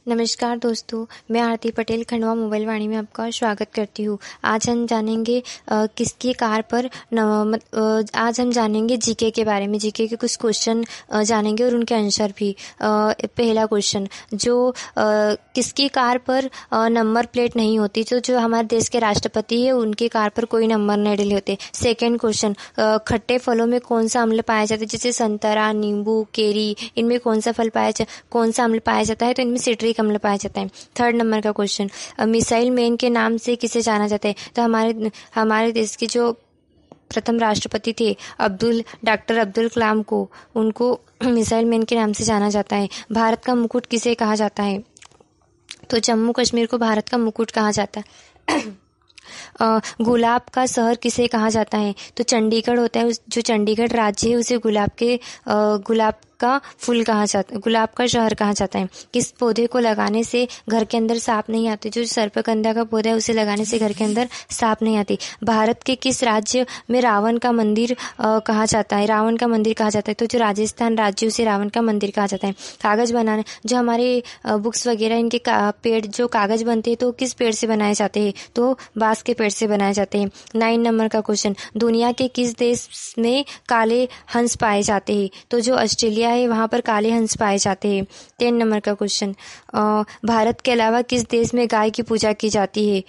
नमस्कार दोस्तों, मैं आरती पटेल खंडवा मोबाइल वाणी में आपका स्वागत करती हूँ। आज हम जानेंगे किसकी कार पर आज हम जानेंगे जीके के बारे में। जीके के कुछ क्वेश्चन जानेंगे और उनके आंसर भी। पहला क्वेश्चन, जो किसकी कार पर नंबर प्लेट नहीं होती, जो हमारे देश के राष्ट्रपति है उनकी कार पर कोई नंबर नहीं डले होते। सेकेंड क्वेश्चन, खट्टे फलों में कौन सा अम्ल पाया जाता है, जैसे संतरा, नींबू, केरी, इनमें कौन सा अम्ल पाया जाता है, तो इनमें सिट्रिक अम्ल पाया जाता है। थर्ड नंबर का क्वेश्चन, मिसाइल मैन के नाम से किसे जाना जाता है, तो हमारे देश के जो प्रथम राष्ट्रपति थे डॉक्टर अब्दुल कलाम को, उनको मिसाइल मैन के नाम से जाना जाता है। भारत का मुकुट किसे कहा जाता है, तो जम्मू कश्मीर को भारत का मुकुट कहा जाता है। गुलाब का शहर किसे कहा जाता है, तो चंडीगढ़ होता है। जो चंडीगढ़ राज्य है उसे गुलाब का शहर कहा जाता है। किस पौधे को लगाने से घर के अंदर सांप नहीं आते, जो सर्पगंधा का पौधा है उसे लगाने से घर के अंदर सांप नहीं आते। भारत के किस राज्य में रावण का मंदिर कहा जाता है, तो जो राजस्थान राज्य उसे रावण का मंदिर कहा जाता है। कागज बनाने, जो हमारे बुक्स वगैरह इनके पेड़, जो कागज बनते हैं तो किस पेड़ से बनाए जाते हैं, तो बांस के पेड़ से बनाए जाते हैं। 9 नंबर का क्वेश्चन, दुनिया के किस देश में काले हंस पाए जाते हैं, तो जो ऑस्ट्रेलिया है वहां पर काले हंस पाए जाते हैं। 10 नंबर का क्वेश्चन, भारत के अलावा किस देश में गाय की पूजा की जाती है,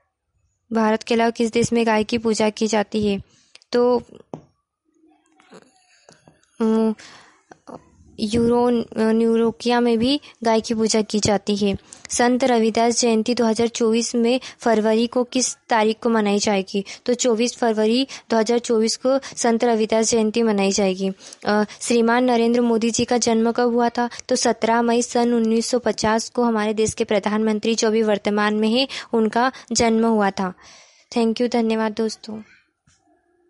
तो न्यूरोकिया में भी गाय की पूजा की जाती है। संत रविदास जयंती 2024 में फरवरी को किस तारीख को मनाई जाएगी, तो 24 फरवरी 2024 को संत रविदास जयंती मनाई जाएगी। श्रीमान नरेंद्र मोदी जी का जन्म कब हुआ था, तो 17 मई सन 1950 को हमारे देश के प्रधानमंत्री जो अभी वर्तमान में है उनका जन्म हुआ था। थैंक यू, धन्यवाद दोस्तों।